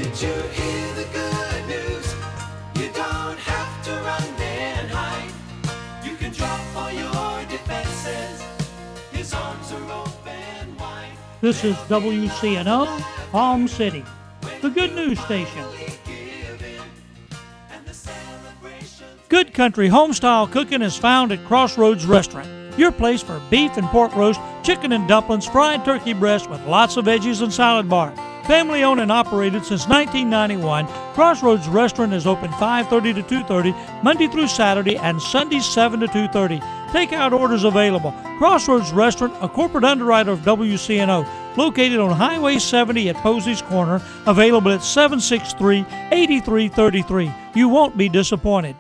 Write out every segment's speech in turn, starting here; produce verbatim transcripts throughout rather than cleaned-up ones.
Did you hear the good news? You don't have to run and hide. You can drop all your defenses. His arms are open wide. This is W C N O, Palm City, the Good News Station. Good Country Homestyle Cooking is found at Crossroads Restaurant, your place for beef and pork roast, chicken and dumplings, fried turkey breast with lots of veggies and salad bar. Family owned and operated since nineteen ninety-one, Crossroads Restaurant is open five thirty to two thirty, Monday through Saturday, and Sunday seven to two thirty. Takeout orders available. Crossroads Restaurant, a corporate underwriter of W C N O, located on Highway seventy at Posey's Corner, available at seven six three, eight three three three. You won't be disappointed.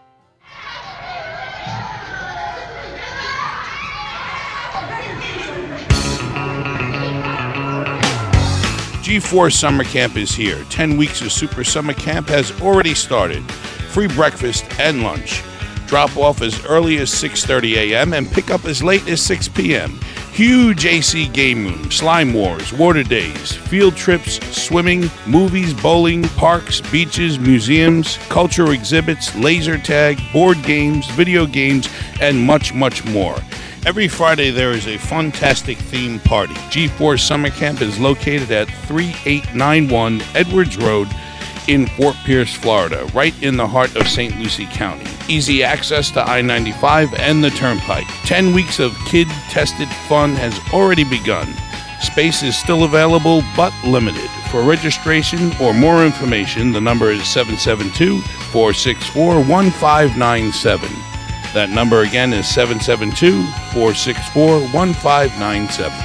G four Summer Camp is here. Ten weeks of Super Summer Camp has already started. Free breakfast and lunch. Drop off as early as six thirty a.m. and pick up as late as six p.m. Huge A C game room, slime wars, water days, field trips, swimming, movies, bowling, parks, beaches, museums, cultural exhibits, laser tag, board games, video games, and much, much more. Every Friday there is a fantastic theme party. G four Summer Camp is located at thirty-eight ninety-one Edwards Road in Fort Pierce, Florida, right in the heart of Saint Lucie County. Easy access to I ninety-five and the Turnpike. Ten weeks of kid-tested fun has already begun. Space is still available, but limited. For registration or more information, the number is seven seven two, four six four, one five nine seven. That number again is seven seven two, four six four, one five nine seven.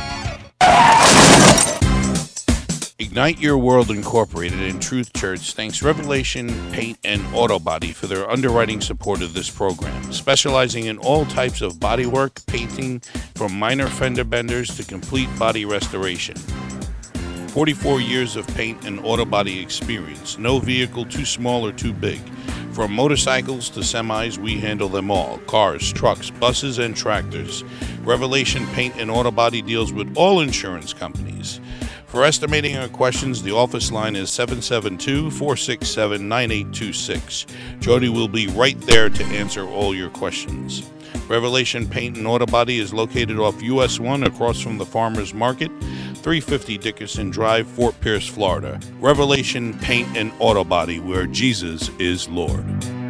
Ignite Your World Incorporated and Truth Church thanks Revelation Paint and Auto Body for their underwriting support of this program, specializing in all types of bodywork, painting, from minor fender benders to complete body restoration. forty-four years of paint and auto body experience, no vehicle too small or too big. From motorcycles to semis, we handle them all. Cars, trucks, buses, and tractors. Revelation Paint and Auto Body deals with all insurance companies. For estimating or questions, the office line is seven seven two, four six seven, nine eight two six. Jody will be right there to answer all your questions. Revelation Paint and Auto Body is located off U S one across from the Farmers Market, three fifty Dickerson Drive, Fort Pierce, Florida. Revelation Paint and Auto Body, where Jesus is Lord.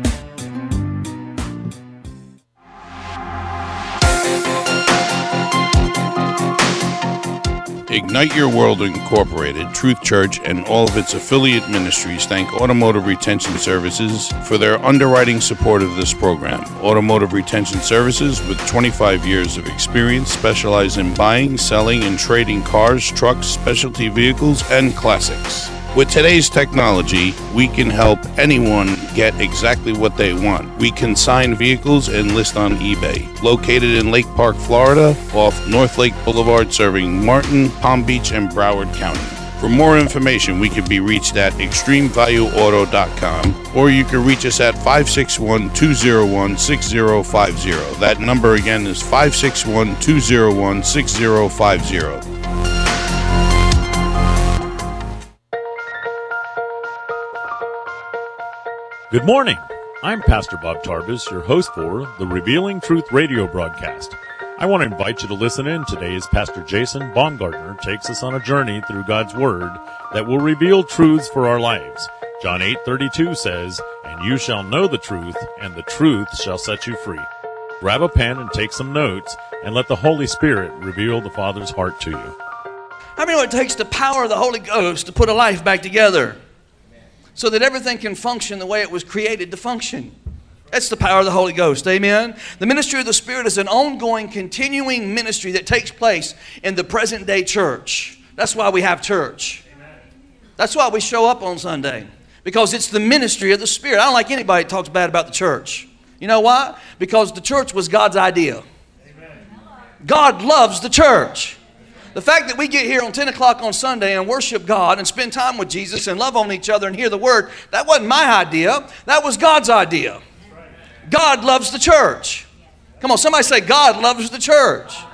Ignite Your World Incorporated, Truth Church, and all of its affiliate ministries thank Automotive Retention Services for their underwriting support of this program. Automotive Retention Services, with twenty-five years of experience, specialize in buying, selling, and trading cars, trucks, specialty vehicles, and classics. With today's technology, we can help anyone get exactly what they want. We consign vehicles and list on eBay. Located in Lake Park, Florida, off North Lake Boulevard, serving Martin, Palm Beach, and Broward County. For more information, we can be reached at extreme value auto dot com, or you can reach us at five six one, two zero one, six zero five zero. That number again is five six one, two zero one, six zero five zero. Good morning. I'm Pastor Bob Tarbus, your host for the Revealing Truth radio broadcast. I want to invite you to listen in today as Pastor Jason Baumgartner takes us on a journey through God's Word that will reveal truths for our lives. John eight thirty-two says, "And you shall know the truth, and the truth shall set you free." Grab a pen and take some notes, and let the Holy Spirit reveal the Father's heart to you. How many know it takes the power of the Holy Ghost to put a life back together so that everything can function the way it was created to function? That's the power of the Holy Ghost. Amen. The ministry of the Spirit is an ongoing, continuing ministry that takes place in the present day church. That's why we have church. That's why we show up on Sunday, because it's the ministry of the Spirit. I don't like anybody that talks bad about the church. You know why? Because the church was God's idea. God loves the church. The fact that we get here on ten o'clock on Sunday and worship God and spend time with Jesus and love on each other and hear the Word, that wasn't my idea. That was God's idea. God loves the church. Come on, somebody say, God loves the church.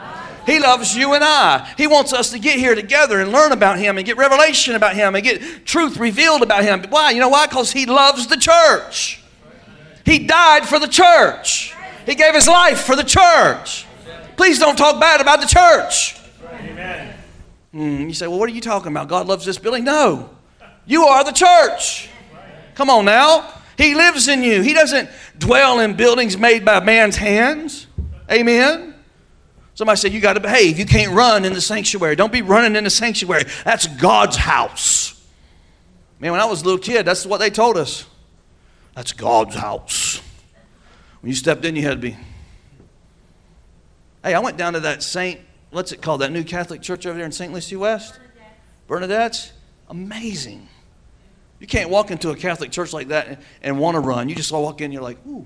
He loves you and I. He wants us to get here together and learn about Him and get revelation about Him and get truth revealed about Him. Why? You know why? Because He loves the church. He died for the church. He gave His life for the church. Please don't talk bad about the church. Amen. Mm, you say, well, what are you talking about? God loves this building? No. You are the church. Come on now. He lives in you. He doesn't dwell in buildings made by man's hands. Amen. Somebody said, you got to behave. You can't run in the sanctuary. Don't be running in the sanctuary. That's God's house. Man, when I was a little kid, that's what they told us. That's God's house. When you stepped in, you had to be. Hey, I went down to that Saint, what's it called, that new Catholic church over there in Saint Lucie West? Bernadette's. Amazing. You can't walk into a Catholic church like that and, and want to run. You just walk in and you're like, ooh.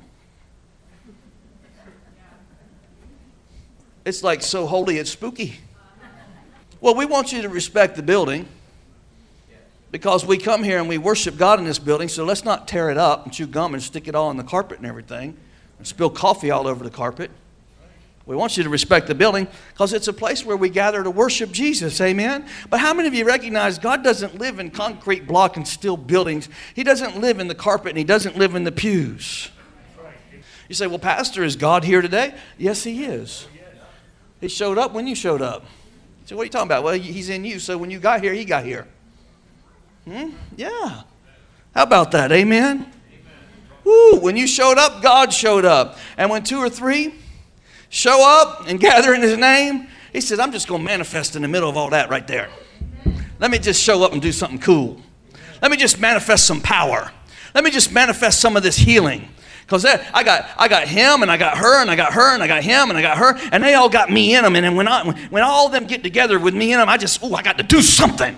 It's like so holy, it's spooky. Well, we want you to respect the building because we come here and we worship God in this building, so let's not tear it up and chew gum and stick it all on the carpet and everything and spill coffee all over the carpet. We want you to respect the building because it's a place where we gather to worship Jesus, amen? But how many of you recognize God doesn't live in concrete block and steel buildings? He doesn't live in the carpet and He doesn't live in the pews. You say, well, Pastor, is God here today? Yes, He is. He showed up when you showed up. So what are you talking about? Well, He's in you, so when you got here, He got here. Hmm? Yeah. How about that, amen? Woo, when you showed up, God showed up. And when two or three show up and gather in His name, He says, I'm just going to manifest in the middle of all that right there. Let me just show up and do something cool. Let me just manifest some power. Let me just manifest some of this healing. Because I got I got him and I got her and I got her and I got him and I got her and they all got me in them. And then when, I, when all of them get together with me in them, I just, oh, I got to do something.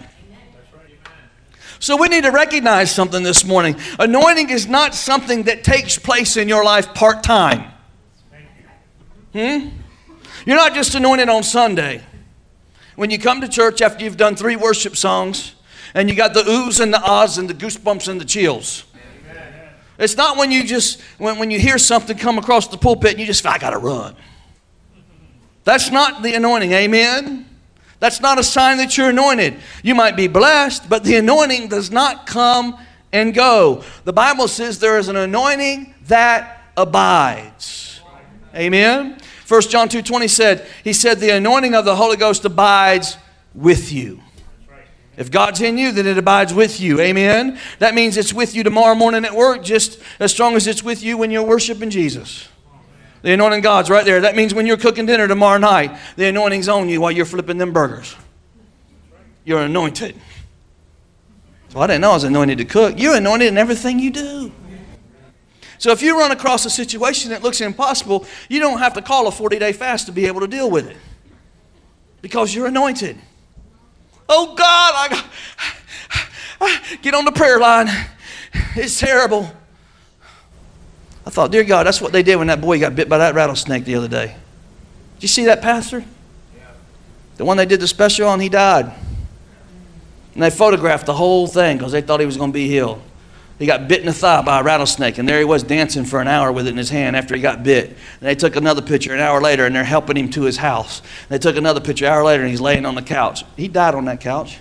So we need to recognize something this morning. Anointing is not something that takes place in your life part-time. Hmm? You're not just anointed on Sunday. When you come to church after you've done three worship songs and you got the oohs and the ahs and the goosebumps and the chills. It's not when you just, when, when you hear something come across the pulpit and you just, I got to run. That's not the anointing, amen? That's not a sign that you're anointed. You might be blessed, but the anointing does not come and go. The Bible says there is an anointing that abides. Amen? First John two twenty said, he said, the anointing of the Holy Ghost abides with you. If God's in you, then it abides with you. Amen? That means it's with you tomorrow morning at work just as strong as it's with you when you're worshiping Jesus. The anointing of God's right there. That means when you're cooking dinner tomorrow night, the anointing's on you while you're flipping them burgers. You're anointed. So I didn't know I was anointed to cook. You're anointed in everything you do. So if you run across a situation that looks impossible, you don't have to call a forty-day fast to be able to deal with it. Because you're anointed. Oh God, I got, get on the prayer line. It's terrible. I thought, dear God, that's what they did when that boy got bit by that rattlesnake the other day. Did you see that, Pastor? Yeah. The one they did the special on, he died. And they photographed the whole thing because they thought he was going to be healed. He got bit in the thigh by a rattlesnake, and there he was dancing for an hour with it in his hand after he got bit. And they took another picture an hour later, and they're helping him to his house. And they took another picture an hour later, and he's laying on the couch. He died on that couch.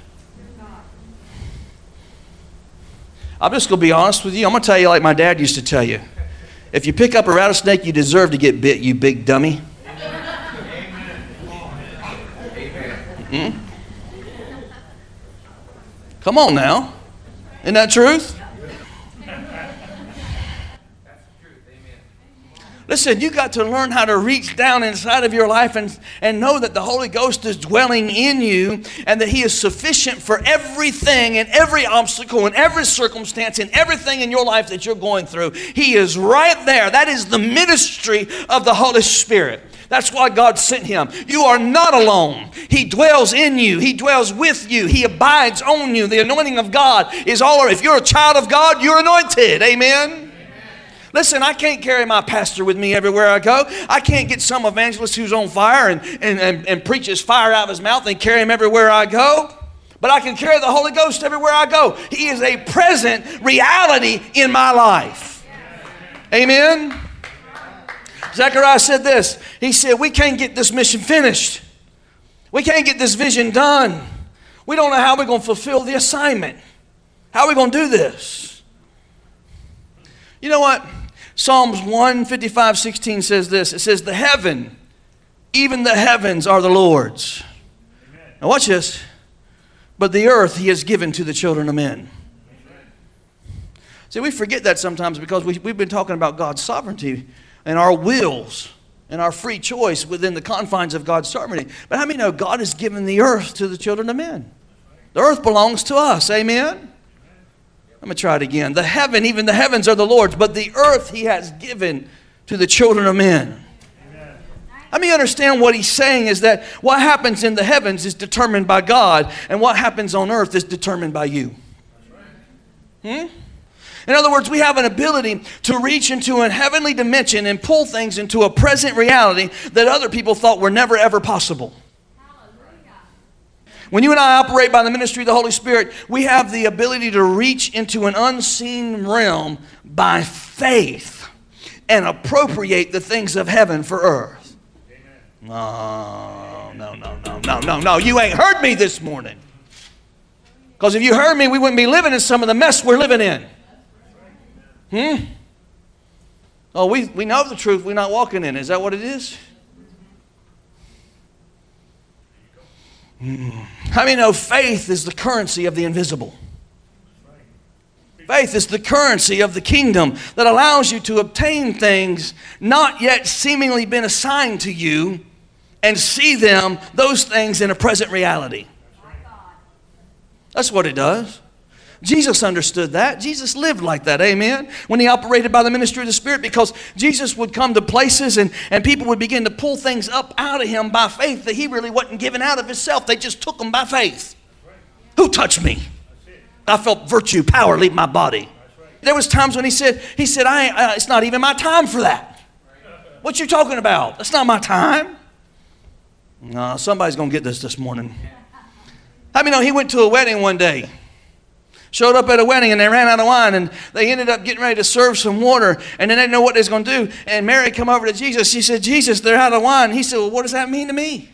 I'm just going to be honest with you. I'm going to tell you like my dad used to tell you. If you pick up a rattlesnake, you deserve to get bit, you big dummy. Mm-hmm. Come on now. Isn't that truth? Listen, you got to learn how to reach down inside of your life and, and know that the Holy Ghost is dwelling in you and that He is sufficient for everything and every obstacle and every circumstance and everything in your life that you're going through. He is right there. That is the ministry of the Holy Spirit. That's why God sent Him. You are not alone. He dwells in you. He dwells with you. He abides on you. The anointing of God is all over. If you're a child of God, you're anointed. Amen? Listen, I can't carry my pastor with me everywhere I go. I can't get some evangelist who's on fire and, and, and, and preaches fire out of his mouth and carry him everywhere I go. But I can carry the Holy Ghost everywhere I go. He is a present reality in my life. Amen? Zechariah said this. He said, we can't get this mission finished We can't get this vision done. We don't know how we're going to fulfill the assignment. How are we going to do this? You know what? Psalms one fifty-five sixteen says this. It says, the heaven, even the heavens are the Lord's. Amen. Now watch this. But the earth he has given to the children of men. Amen. See, we forget that sometimes because we, we've been talking about God's sovereignty and our wills and our free choice within the confines of God's sovereignty. But how many know God has given the earth to the children of men? The earth belongs to us. Amen? Let me try it again. The heaven, even the heavens are the Lord's, but the earth he has given to the children of men. Amen. Let me understand what he's saying is that what happens in the heavens is determined by God, and what happens on earth is determined by you. Hmm? In other words, we have an ability to reach into a heavenly dimension and pull things into a present reality that other people thought were never ever possible. When you and I operate by the ministry of the Holy Spirit, we have the ability to reach into an unseen realm by faith and appropriate the things of heaven for earth. No, no, no, no, no, no, no. You ain't heard me this morning. Because if you heard me, we wouldn't be living in some of the mess we're living in. Hmm? Oh, we, we know the truth. We're not walking in it. Is that what it is? How many know faith is the currency of the invisible? Faith is the currency of the kingdom that allows you to obtain things not yet seemingly been assigned to you and see them, those things, in a present reality. That's what it does. Jesus understood that. Jesus lived like that, amen, when he operated by the ministry of the Spirit, because Jesus would come to places and, and people would begin to pull things up out of him by faith that he really wasn't giving out of himself. They just took them by faith. Who touched me? I felt virtue, power leave my body. There was times when he said, he said, I, ain't, uh, it's not even my time for that. What you talking about? That's not my time. No, somebody's going to get this this morning. How many know he went to a wedding one day? Showed up at a wedding and they ran out of wine and they ended up getting ready to serve some water and they didn't know what they was going to do. And Mary come over to Jesus. She said, Jesus, they're out of wine. He said, well, what does that mean to me?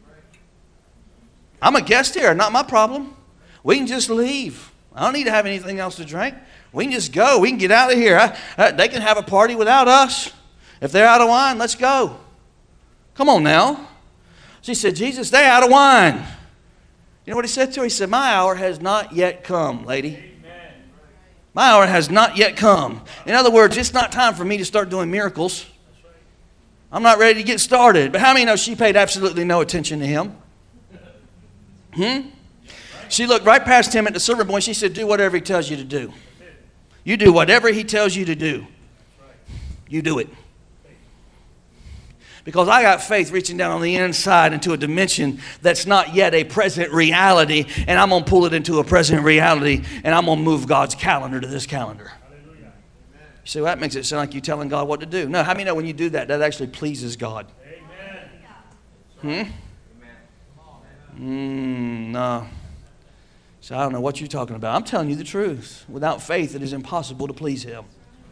I'm a guest here, not my problem. We can just leave. I don't need to have anything else to drink. We can just go. We can get out of here. I, I, they can have a party without us. If they're out of wine, let's go. Come on now. She said, Jesus, they're out of wine. You know what he said to her? He said, my hour has not yet come, lady. Amen. My hour has not yet come. In other words, it's not time for me to start doing miracles. I'm not ready to get started. But how many know she paid absolutely no attention to him? Hmm? She looked right past him at the servant boy and she said, do whatever he tells you to do. You do whatever he tells you to do. You do it. Because I got faith reaching down on the inside into a dimension that's not yet a present reality, and I'm going to pull it into a present reality, and I'm going to move God's calendar to this calendar. Hallelujah. You say, well, that makes it sound like you telling God what to do. No, how many know when you do that, that actually pleases God? Amen. Hmm? Mm, no. So I don't know what you're talking about. I'm telling you the truth. Without faith, it is impossible to please Him.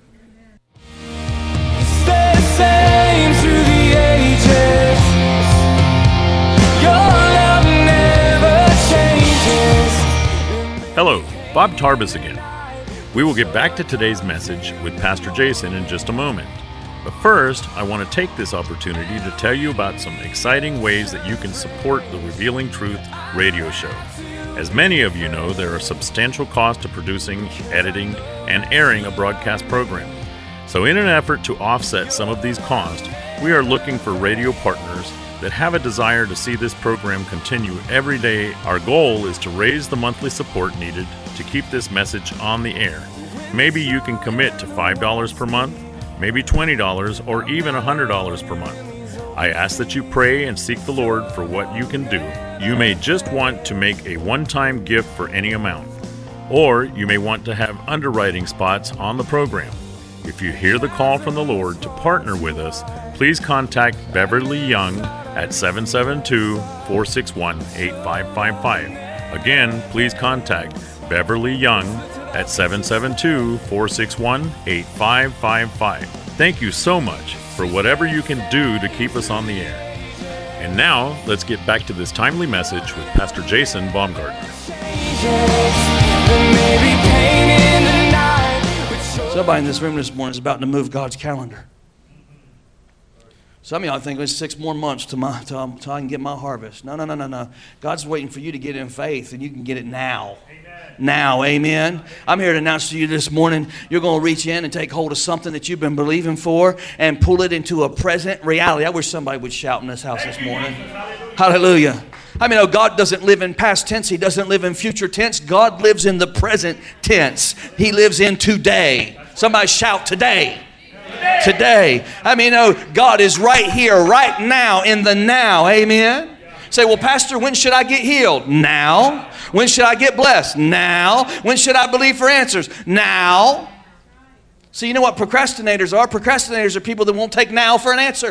Stay the same through the ages. Your love never changes. Hello, Bob Tarbus again. We will get back to today's message with Pastor Jason in just a moment. But first, I want to take this opportunity to tell you about some exciting ways that you can support the Revealing Truth radio show. As many of you know, there are substantial costs to producing, editing, and airing a broadcast program. So in an effort to offset some of these costs, we are looking for radio partners that have a desire to see this program continue every day. Our goal is to raise the monthly support needed to keep this message on the air. Maybe you can commit to five dollars per month, maybe twenty dollars, or even one hundred dollars per month. I ask that you pray and seek the Lord for what you can do. You may just want to make a one-time gift for any amount, or you may want to have underwriting spots on the program. If you hear the call from the Lord to partner with us, please contact Beverly Young at seven seven two, four six one, eight five five five. Again, please contact Beverly Young at seven seven two, four six one, eight five five five. Thank you so much for whatever you can do to keep us on the air. And now, let's get back to this timely message with Pastor Jason Baumgartner. Somebody in this room this morning is about to move God's calendar. Some of y'all think it's six more months to my, till, till I can get my harvest. No, no, no, no, no. God's waiting for you to get in faith, and you can get it now. Amen. Now, amen. I'm here to announce to you this morning, you're going to reach in and take hold of something that you've been believing for and pull it into a present reality. I wish somebody would shout in this house this morning. Hallelujah. Hallelujah. I mean, oh, God doesn't live in past tense. He doesn't live in future tense. God lives in the present tense. He lives in today. Somebody shout today. Today. Today. I mean, oh, God is right here, right now, in the now. Amen. Say, well, Pastor, when should I get healed? Now. When should I get blessed? Now. When should I believe for answers? Now. So you know what procrastinators are? Procrastinators are people that won't take now for an answer.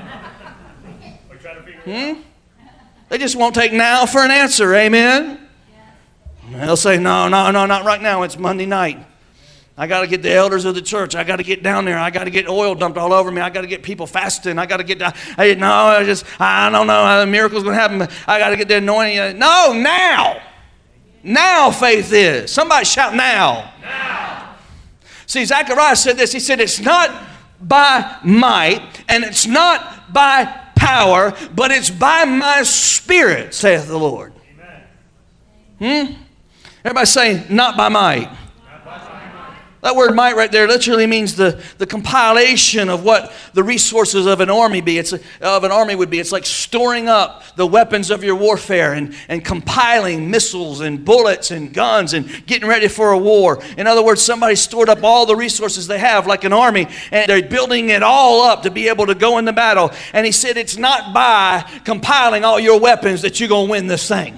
Hmm? They just won't take now for an answer. Amen. They'll say, no, no, no, not right now. It's Monday night. I got to get the elders of the church. I got to get down there. I got to get oil dumped all over me. I got to get people fasting. I got to get down. Hey, no, I just, I don't know how the miracle's going to happen. I got to get the anointing. No, now. Now faith is. Somebody shout now. Now. See, Zechariah said this. He said, it's not by might and it's not by power, but it's by my spirit, saith the Lord. Amen. Hmm? Everybody say, not by might. That word might right there literally means the, the compilation of what the resources of an army be. It's a, of an army would be. It's like storing up the weapons of your warfare and, and compiling missiles and bullets and guns and getting ready for a war. In other words, somebody stored up all the resources they have like an army, and they're building it all up to be able to go into battle. And he said it's not by compiling all your weapons that you're going to win this thing.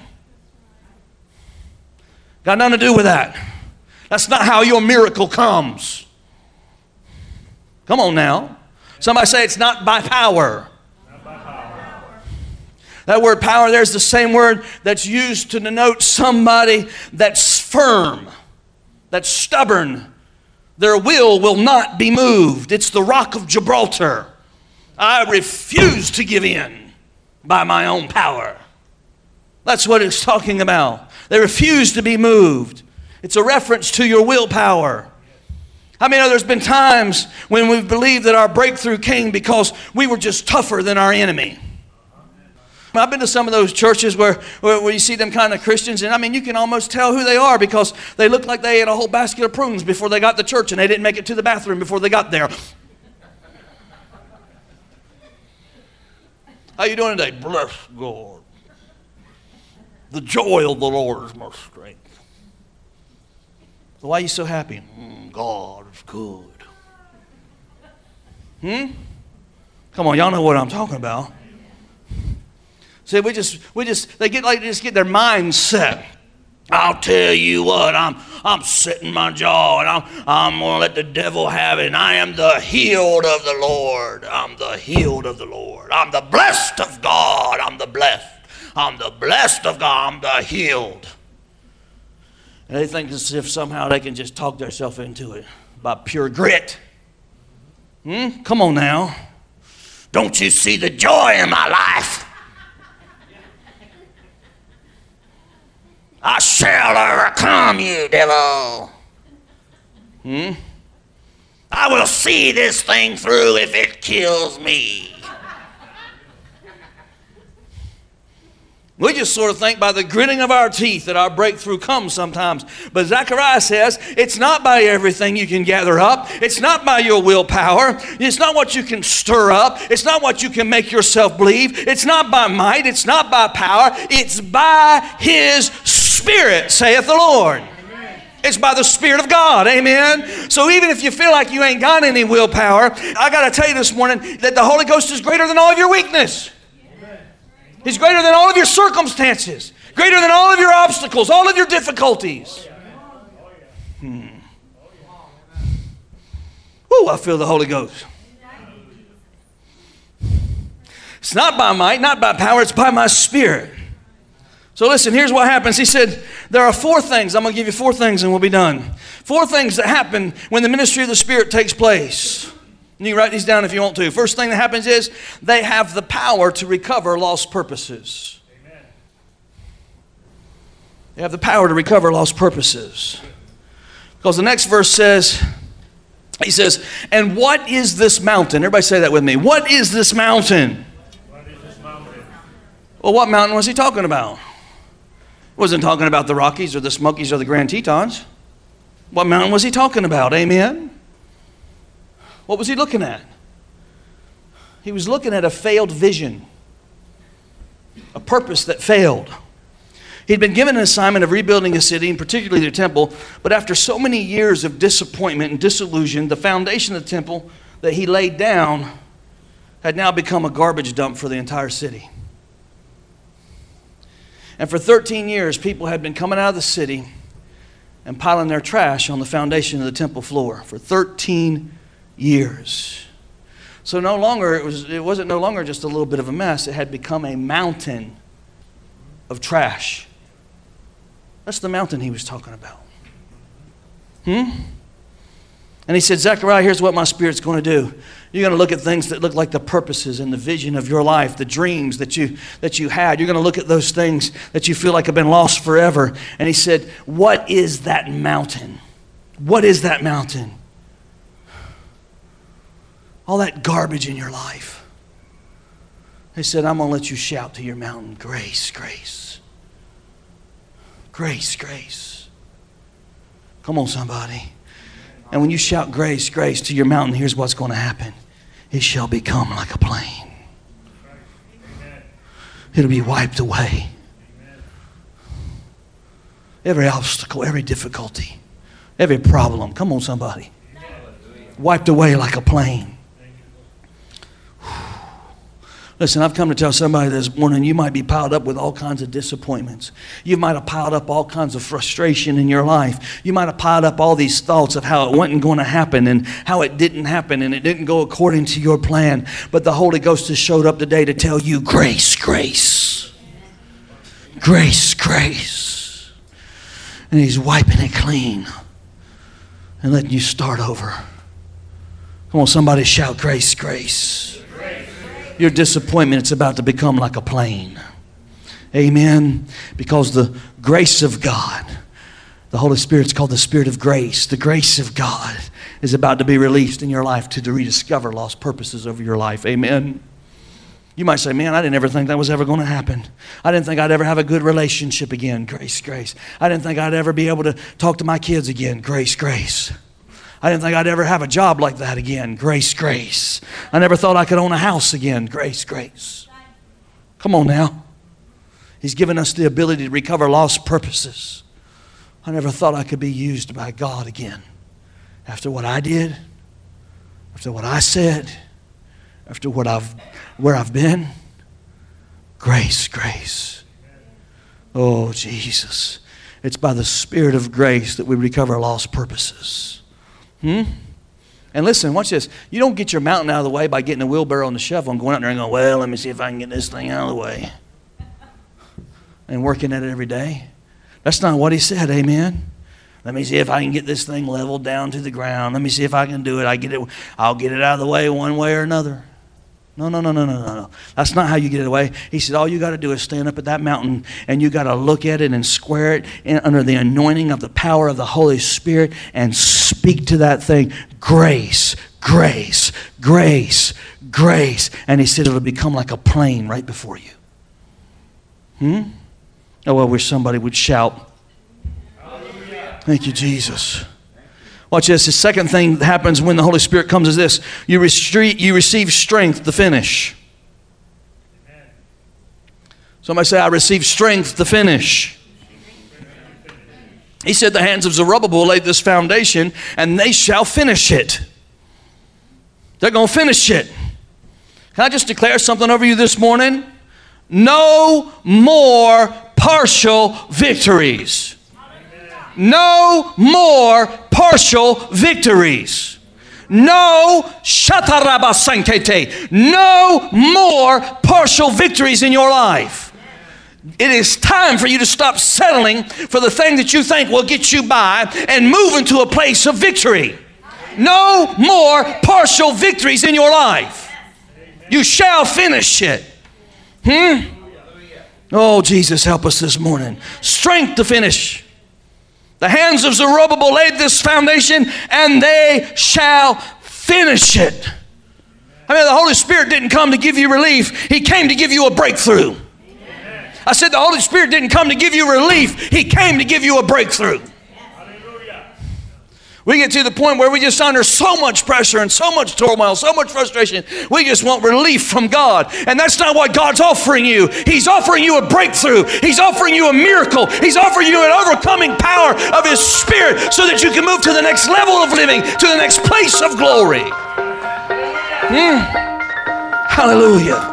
Got nothing to do with that. That's not how your miracle comes. Come on now. Somebody say it's not by power. Not by power. That word power there is the same word that's used to denote somebody that's firm, that's stubborn. Their will will not be moved. It's the rock of Gibraltar. I refuse to give in by my own power. That's what it's talking about. They refuse to be moved. It's a reference to your willpower. I mean, there's been times when we've believed that our breakthrough came because we were just tougher than our enemy. I've been to some of those churches where, where, where you see them kind of Christians, and I mean, you can almost tell who they are because they look like they ate a whole basket of prunes before they got to church, and they didn't make it to the bathroom before they got there. How you doing today? Bless God. The joy of the Lord is my strength. Why are you so happy? Mm, God is good. Hmm? Come on, y'all know what I'm talking about. See, we just, we just, they get like, they just get their mind set. I'll tell you what, I'm, I'm setting my jaw and I'm, I'm going to let the devil have it. And I am the healed of the Lord. I'm the healed of the Lord. I'm the blessed of God. I'm the blessed. I'm the blessed of God. I'm the healed. And they think as if somehow they can just talk themselves into it by pure grit. Hmm? Come on now. Don't you see the joy in my life? I shall overcome you, devil. Hmm? I will see this thing through if it kills me. We just sort of think by the gritting of our teeth that our breakthrough comes sometimes. But Zechariah says it's not by everything you can gather up. It's not by your willpower. It's not what you can stir up. It's not what you can make yourself believe. It's not by might. It's not by power. It's by His Spirit, saith the Lord. Amen. It's by the Spirit of God. Amen. So even if you feel like you ain't got any willpower, I got to tell you this morning that the Holy Ghost is greater than all of your weakness. He's greater than all of your circumstances, greater than all of your obstacles, all of your difficulties. Hmm. Woo, I feel the Holy Ghost. It's not by might, not by power, it's by my Spirit. So listen, here's what happens. He said, there are four things. I'm going to give you four things and we'll be done. Four things that happen when the ministry of the Spirit takes place. You can write these down if you want to. First thing that happens is they have the power to recover lost purposes. Amen. They have the power to recover lost purposes. Because the next verse says, he says, and what is this mountain? Everybody say that with me. What is this mountain? What is this mountain? Well, what mountain was he talking about? He wasn't talking about the Rockies or the Smokies or the Grand Tetons. What mountain was he talking about? Amen. What was he looking at? He was looking at a failed vision, a purpose that failed. He'd been given an assignment of rebuilding a city, and particularly the temple, but after so many years of disappointment and disillusion, the foundation of the temple that he laid down had now become a garbage dump for the entire city. And for thirteen years, people had been coming out of the city and piling their trash on the foundation of the temple floor for thirteen years. So no longer, it, was, it wasn't no longer just a little bit of a mess. It had become a mountain of trash. That's the mountain he was talking about. Hmm? And he said, Zechariah, here's what my Spirit's going to do. You're going to look at things that look like the purposes and the vision of your life, the dreams that you that you had. You're going to look at those things that you feel like have been lost forever. And he said, what is that mountain? What is that mountain? All that garbage in your life. He said, I'm going to let you shout to your mountain, grace, grace. Grace, grace. Come on, somebody. And when you shout grace, grace to your mountain, here's what's going to happen. It shall become like a plain. It'll be wiped away. Every obstacle, every difficulty, every problem. Come on, somebody. Wiped away like a plain. Listen, I've come to tell somebody this morning, you might be piled up with all kinds of disappointments. You might have piled up all kinds of frustration in your life. You might have piled up all these thoughts of how it wasn't going to happen and how it didn't happen and it didn't go according to your plan. But the Holy Ghost has showed up today to tell you, grace, grace. Grace, grace. And He's wiping it clean and letting you start over. Come on, somebody shout grace, grace. Your disappointment, it's about to become like a plain. Amen. Because the grace of God, the Holy Spirit's called the Spirit of grace. The grace of God is about to be released in your life to rediscover lost purposes over your life. Amen. You might say, man, I didn't ever think that was ever going to happen. I didn't think I'd ever have a good relationship again. Grace, grace. I didn't think I'd ever be able to talk to my kids again. Grace, grace. I didn't think I'd ever have a job like that again. Grace, grace. I never thought I could own a house again. Grace, grace. Come on now. He's given us the ability to recover lost purposes. I never thought I could be used by God again. After what I did, after what I said, after what I've, where I've been. Grace, grace. Oh, Jesus. It's by the Spirit of grace that we recover lost purposes. Hmm? And listen, watch this. You don't get your mountain out of the way by getting a wheelbarrow and a shovel and going out there and going, well, let me see if I can get this thing out of the way. And working at it every day. That's not what he said, amen? Let me see if I can get this thing leveled down to the ground. Let me see if I can do it. I get it. I'll get it out of the way one way or another. No, no, no, no, no, no, no. That's not how you get it away. He said, all you got to do is stand up at that mountain and you got to look at it and square it in, under the anointing of the power of the Holy Spirit and speak to that thing. Grace, grace, grace, grace. And he said it'll become like a plain right before you. Hmm? Oh, I wish somebody would shout. Hallelujah. Thank you, Jesus. Watch this. The second thing that happens when the Holy Spirit comes is this. You, restre- you receive strength to finish. Amen. Somebody say, I receive strength to finish. He said the hands of Zerubbabel laid this foundation and they shall finish it. They're going to finish it. Can I just declare something over you this morning? No more partial victories. No more partial victories. No shatarabasankete. No more partial victories in your life. It is time for you to stop settling for the thing that you think will get you by and move into a place of victory. No more partial victories in your life. You shall finish it. Hmm? Oh, Jesus, help us this morning. Strength to finish. The hands of Zerubbabel laid this foundation, and they shall finish it. I mean, the Holy Spirit didn't come to give you relief. He came to give you a breakthrough. I said the Holy Spirit didn't come to give you relief. He came to give you a breakthrough. We get to the point where we just under so much pressure and so much turmoil, so much frustration, we just want relief from God. And that's not what God's offering you. He's offering you a breakthrough. He's offering you a miracle. He's offering you an overcoming power of His Spirit so that you can move to the next level of living, to the next place of glory. Mm. Hallelujah.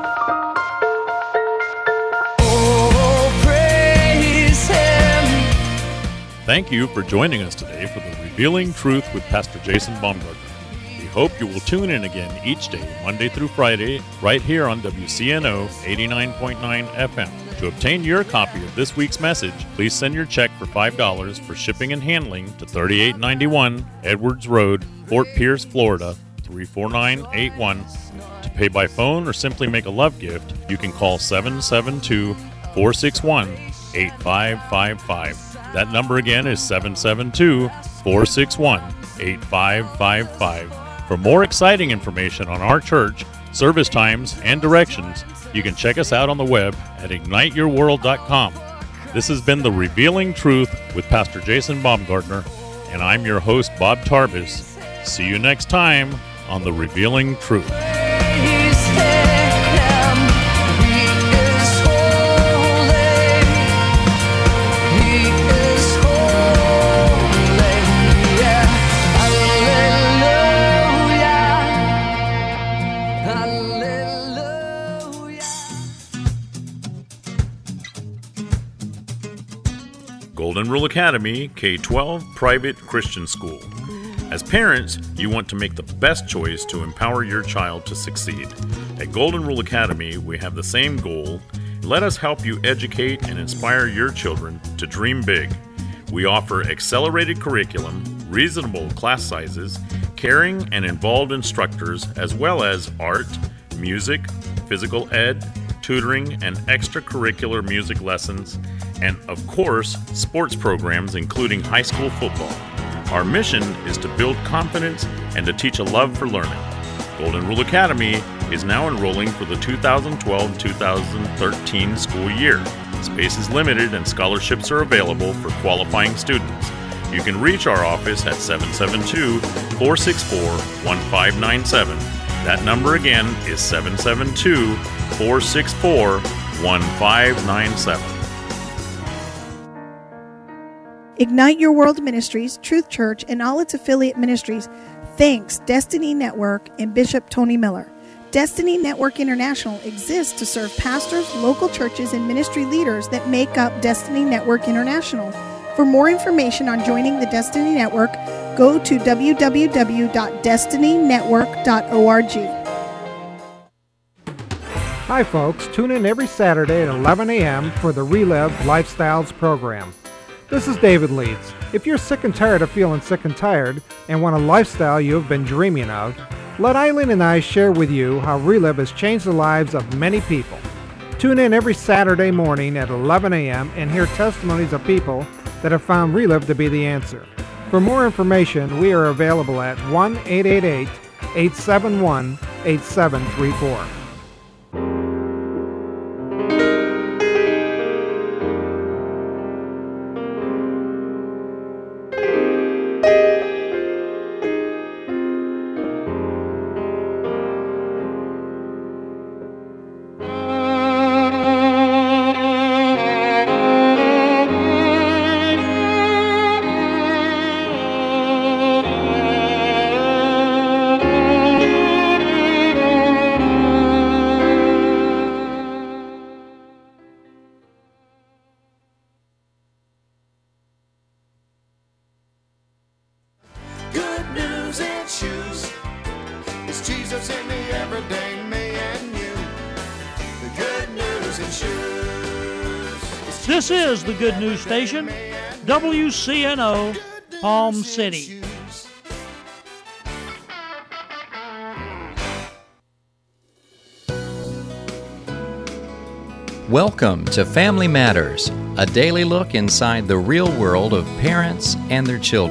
Thank you for joining us today for the Revealing Truth with Pastor Jason Baumgartner. We hope you will tune in again each day, Monday through Friday, right here on W C N O eighty-nine point nine F M. To obtain your copy of this week's message, please send your check for five dollars for shipping and handling to thirty-eight ninety-one Edwards Road, Fort Pierce, Florida, three four nine eight one. To pay by phone or simply make a love gift, you can call seven seven two, four six one, eight five five five. That number again is seven seven two, four six one, eight five five five. For more exciting information on our church, service times, and directions, you can check us out on the web at ignite your world dot com. This has been The Revealing Truth with Pastor Jason Baumgartner, and I'm your host, Bob Tarbis. See you next time on The Revealing Truth. Golden Rule Academy K twelve Private Christian School. As parents, you want to make the best choice to empower your child to succeed. At Golden Rule Academy, we have the same goal. Let us help you educate and inspire your children to dream big. We offer accelerated curriculum, reasonable class sizes, caring and involved instructors, as well as art, music, physical ed, tutoring, and extracurricular music lessons, and of course, sports programs including high school football. Our mission is to build confidence and to teach a love for learning. Golden Rule Academy is now enrolling for the two thousand twelve two thousand thirteen school year. Space is limited and scholarships are available for qualifying students. You can reach our office at seven seven two, four six four, one five nine seven. That number again is seven seven two, four six four, one five nine seven. Ignite Your World Ministries, Truth Church, and all its affiliate ministries thanks Destiny Network and Bishop Tony Miller. Destiny Network International exists to serve pastors, local churches, and ministry leaders that make up Destiny Network International. For more information on joining the Destiny Network, go to w w w dot destiny network dot org. Hi folks, tune in every Saturday at eleven a.m. for the Relive Lifestyles program. This is David Leeds. If you're sick and tired of feeling sick and tired and want a lifestyle you have been dreaming of, let Eileen and I share with you how Relive has changed the lives of many people. Tune in every Saturday morning at eleven a.m. and hear testimonies of people that have found Relive to be the answer. For more information, we are available at one eight eight eight, eight seven one, eight seven three four. This is the Good News Station, W C N O, Palm City. Welcome to Family Matters, a daily look inside the real world of parents and their children.